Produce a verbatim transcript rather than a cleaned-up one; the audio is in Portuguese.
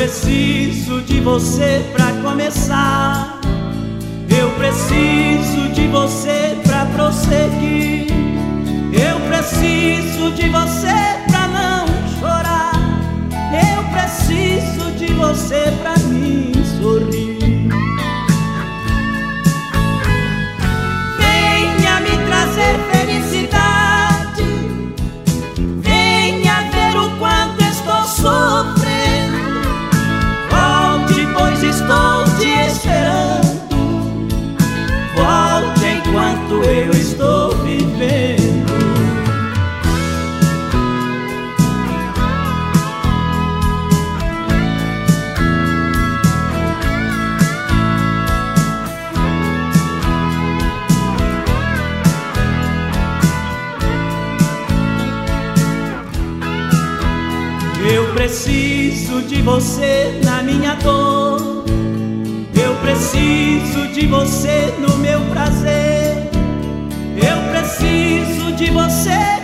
preciso de você pra começar. Eu preciso de você pra prosseguir. Eu preciso de você pra não chorar. Eu preciso de você pra mim sorrir. Venha me trazer felicidade. Venha ver o quanto estou sofrendo. Volte, pois estou te esperando. Volte enquanto eu estou vivendo. Eu preciso de você na minha dor. Eu preciso de você no meu prazer. Eu preciso de você